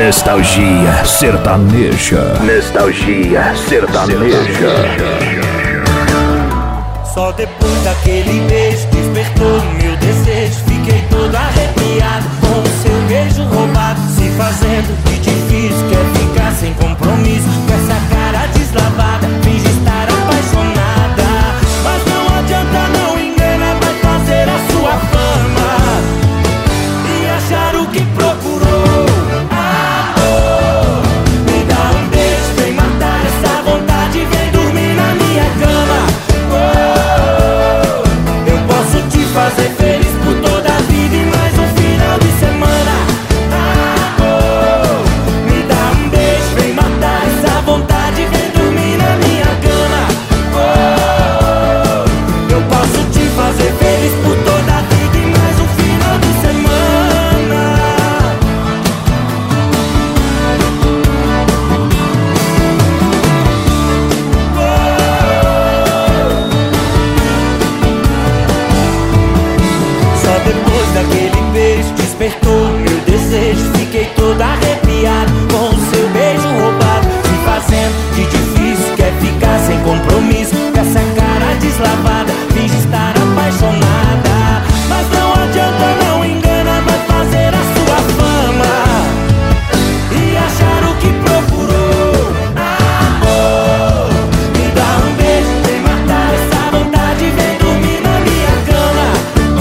Nostalgia sertaneja. Nostalgia sertaneja. Só depois daquele beijo despertou meu desejo. Fiquei todo arrepiado com o seu beijo roubado, se fazendo de difícil. Quer ficar sem compromisso com essa cara deslavada, finge estar apaixonada. Mas não adianta, não engana, vai fazer a sua fama e achar o que procurou. Amor, me dá um beijo, vem matar essa vontade, vem dormir na minha cama. Eu posso te fazer feliz por toda a vida e mais um final de semana. Amor, me dá um beijo, vem matar essa vontade, vem dormir na minha cama. Eu posso te fazer feliz por toda a vida e mais um final de semana. Só depois daquele beijo despertou meu desejo. Fiquei todo arrepiado com o seu beijo roubado, se fazendo de difícil. Quer ficar sem compromisso com essa cara deslavada, finge estar apaixonada. Mas não adianta, não engana, vai fazer a sua fama e achar o que procurou. Amor, me dá um beijo, vem matar essa vontade, vem dormir na minha cama.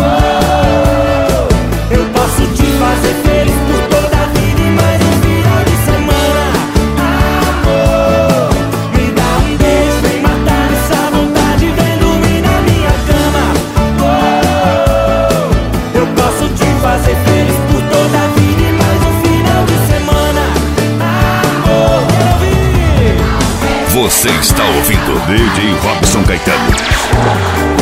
Eu posso te fazer feliz por toda a vida e mais um final de semana. Amor, me dá um beijo, vem matar essa vontade, vem dormir na minha cama. Eu posso te fazer feliz por toda a vida e mais um final de semana. Amor, quero ouvir. Você está ouvindo DJ Robson Caetano.